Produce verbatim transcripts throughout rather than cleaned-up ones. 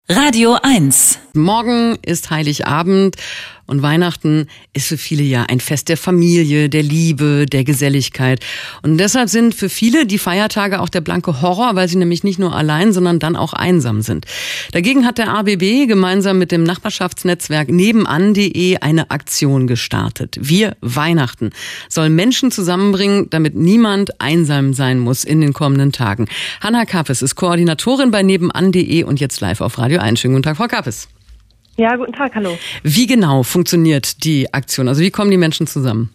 Radio eins. Morgen ist Heiligabend und Weihnachten ist für viele ja ein Fest der Familie, der Liebe, der Geselligkeit. Und deshalb sind für viele die Feiertage auch der blanke Horror, weil sie nämlich nicht nur allein, sondern dann auch einsam sind. Dagegen hat der A B B gemeinsam mit dem Nachbarschaftsnetzwerk nebenan punkt de eine Aktion gestartet. Wir Weihnachten soll Menschen zusammenbringen, damit niemand einsam sein muss in den kommenden Tagen. Hanna Kappes ist Koordinatorin bei nebenan punkt de und jetzt live auf Radio eins. Schönen guten Tag, Frau Kappes. Ja, guten Tag, hallo. Wie genau funktioniert die Aktion? Also wie kommen die Menschen zusammen?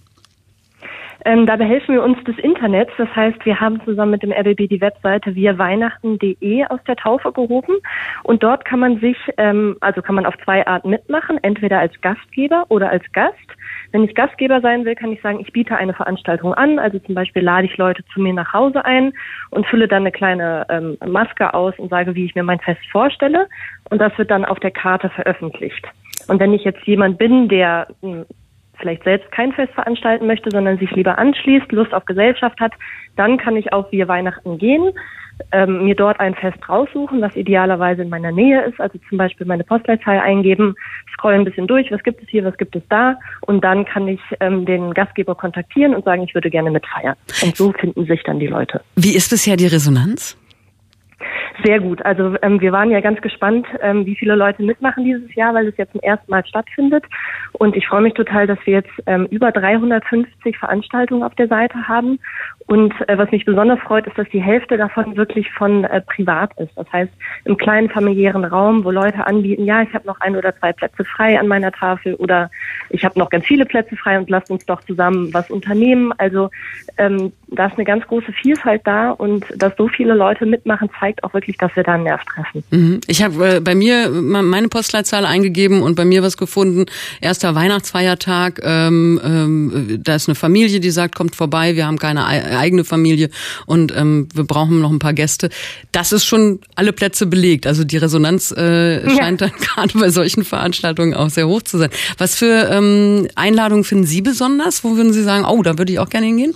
Ähm, dabei helfen wir uns des Internets. Das heißt, wir haben zusammen mit dem R B B die Webseite wir weihnachten punkt de aus der Taufe gehoben. Und dort kann man sich, ähm, also kann man auf zwei Arten mitmachen, entweder als Gastgeber oder als Gast. Wenn ich Gastgeber sein will, kann ich sagen, ich biete eine Veranstaltung an. Also zum Beispiel lade ich Leute zu mir nach Hause ein und fülle dann eine kleine ähm, Maske aus und sage, wie ich mir mein Fest vorstelle. Und das wird dann auf der Karte veröffentlicht. Und wenn ich jetzt jemand bin, der mh, vielleicht selbst kein Fest veranstalten möchte, sondern sich lieber anschließt, Lust auf Gesellschaft hat, dann kann ich auf Wir Weihnachten gehen, ähm, mir dort ein Fest raussuchen, was idealerweise in meiner Nähe ist, also zum Beispiel meine Postleitzahl eingeben, scrollen ein bisschen durch, was gibt es hier, was gibt es da, und dann kann ich ähm, den Gastgeber kontaktieren und sagen, ich würde gerne mitfeiern. Und so finden sich dann die Leute. Wie ist bisher die Resonanz? Sehr gut. Also ähm, wir waren ja ganz gespannt, ähm, wie viele Leute mitmachen dieses Jahr, weil es jetzt zum ersten Mal stattfindet. Und ich freue mich total, dass wir jetzt ähm, über dreihundertfünfzig Veranstaltungen auf der Seite haben. Und äh, was mich besonders freut, ist, dass die Hälfte davon wirklich von äh, privat ist. Das heißt, im kleinen familiären Raum, wo Leute anbieten, ja, ich habe noch ein oder zwei Plätze frei an meiner Tafel oder ich habe noch ganz viele Plätze frei und lasst uns doch zusammen was unternehmen. Also ähm, da ist eine ganz große Vielfalt da, und dass so viele Leute mitmachen, zeigt auch wirklich, dass wir da einen Nerv treffen. Mhm. Ich habe äh, bei mir meine Postleitzahl eingegeben und bei mir was gefunden. Erster Weihnachtsfeiertag, ähm, ähm, da ist eine Familie, die sagt, kommt vorbei, wir haben keine eigene Familie und ähm, wir brauchen noch ein paar Gäste. Das ist schon alle Plätze belegt. Also die Resonanz äh, scheint ja dann gerade bei solchen Veranstaltungen auch sehr hoch zu sein. Was für ähm, Einladungen finden Sie besonders? Wo würden Sie sagen, oh, da würde ich auch gerne hingehen?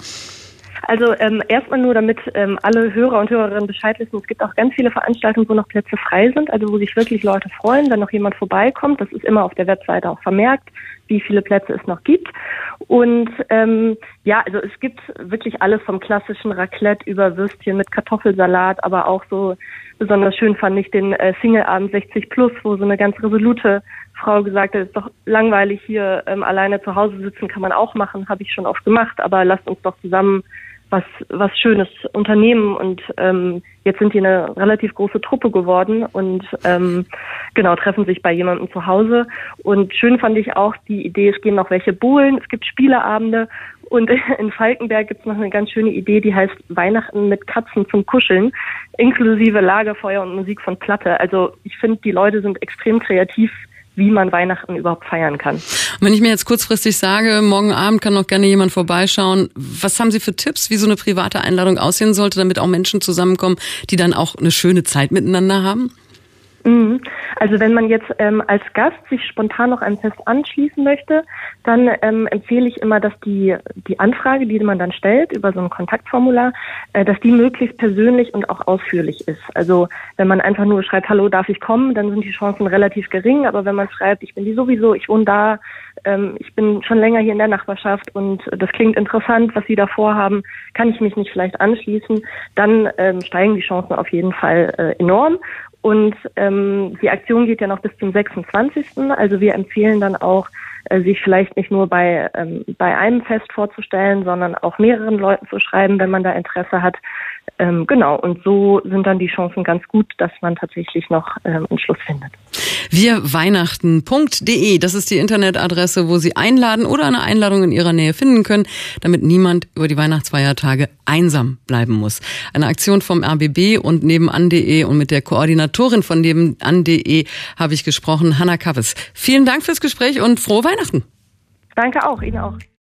Also ähm, erstmal nur, damit ähm, alle Hörer und Hörerinnen Bescheid wissen, es gibt auch ganz viele Veranstaltungen, wo noch Plätze frei sind, also wo sich wirklich Leute freuen, wenn noch jemand vorbeikommt. Das ist immer auf der Webseite auch vermerkt, wie viele Plätze es noch gibt. Und ähm, ja, also es gibt wirklich alles vom klassischen Raclette über Würstchen mit Kartoffelsalat, aber auch so besonders schön fand ich den äh, Single-Abend sechzig plus, wo so eine ganz resolute Frau gesagt hat, es ist doch langweilig hier ähm, alleine zu Hause sitzen, kann man auch machen, habe ich schon oft gemacht, aber lasst uns doch zusammen was was Schönes unternehmen. Und ähm, jetzt sind die eine relativ große Truppe geworden und ähm, genau, treffen sich bei jemandem zu Hause. Und schön fand ich auch die Idee, es gehen noch welche bowlen, es gibt Spieleabende, und in Falkenberg gibt es noch eine ganz schöne Idee, die heißt Weihnachten mit Katzen zum Kuscheln, inklusive Lagerfeuer und Musik von Platte. Also ich finde, die Leute sind extrem kreativ, wie man Weihnachten überhaupt feiern kann. Und wenn ich mir jetzt kurzfristig sage, morgen Abend kann noch gerne jemand vorbeischauen, was haben Sie für Tipps, wie so eine private Einladung aussehen sollte, damit auch Menschen zusammenkommen, die dann auch eine schöne Zeit miteinander haben? Also wenn man jetzt ähm, als Gast sich spontan noch einem Fest anschließen möchte, dann ähm, empfehle ich immer, dass die die Anfrage, die man dann stellt über so ein Kontaktformular, äh, dass die möglichst persönlich und auch ausführlich ist. Also wenn man einfach nur schreibt, hallo, darf ich kommen, dann sind die Chancen relativ gering. Aber wenn man schreibt, ich bin die sowieso, ich wohne da, ähm, ich bin schon länger hier in der Nachbarschaft und das klingt interessant, was Sie da vorhaben, kann ich mich nicht vielleicht anschließen, dann ähm, steigen die Chancen auf jeden Fall äh, enorm. Und ähm, die Aktion geht ja noch bis zum sechsundzwanzigsten Also wir empfehlen dann auch, äh, sich vielleicht nicht nur bei ähm, bei einem Fest vorzustellen, sondern auch mehreren Leuten zu schreiben, wenn man da Interesse hat. Ähm, genau, und so sind dann die Chancen ganz gut, dass man tatsächlich noch ähm, einen Schluss findet. wir weihnachten punkt de, das ist die Internetadresse, wo Sie einladen oder eine Einladung in Ihrer Nähe finden können, damit niemand über die Weihnachtsfeiertage einsam bleiben muss. Eine Aktion vom R B B und nebenan punkt de, und mit der Koordinatorin von nebenan punkt de habe ich gesprochen, Hanna Kappes. Vielen Dank fürs Gespräch und frohe Weihnachten. Danke auch, Ihnen auch.